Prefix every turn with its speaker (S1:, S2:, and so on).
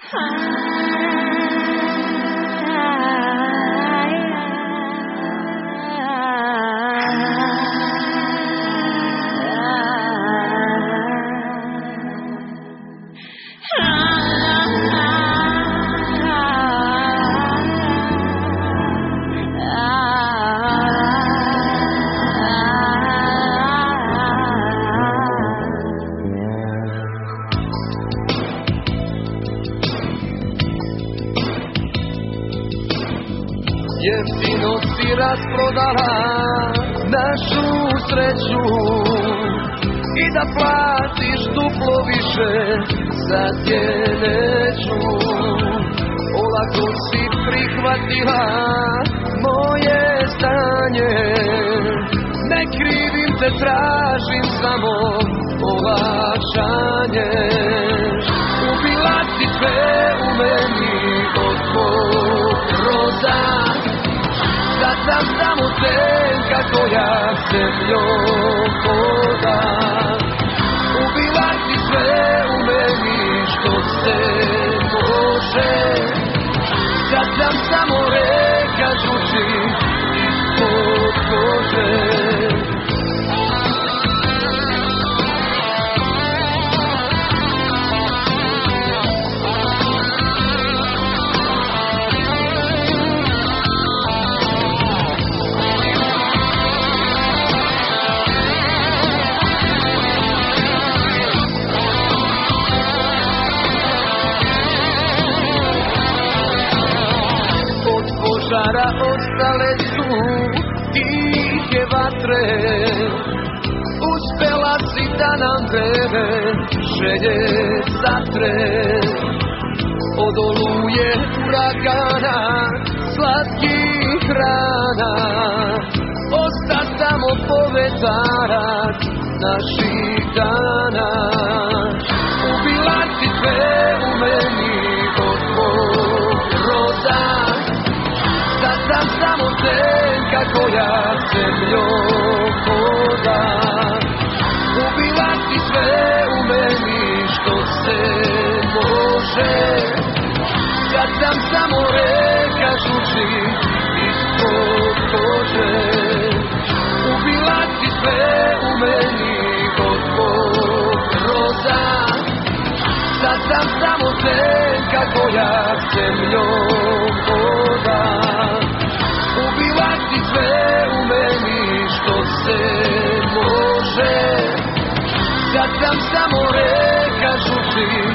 S1: Jeftino si rasprodala našu sreću i da platiš duplo više za tje neću. Olako si prihvatila moje stanje, ne krivim te, tražim samo olakšanje. Ubila si sve u meni od tvog roda, sad sam samo tenka koja zemljom hoda. Ubila si sve u meni što se može, sad sam samo reka žuči ispod kože. Požara ostale su tihe vatre, uspela si da nam vreme želje zatre. Od oluje uragana, slatkih rana, osta samo povetarak naših dana. Ubila si sve u meni od tvog roda, sad sam samo tenka koja zemljom hoda. Ubila si sve u meni što se može, sad sam samo reka žuči ispod kože. Ubila si sve u meni od tvog roda, sad sam samo tenka koja zemljom hoda. Ubila si sve u meni što se može, sad sam samo reka žuči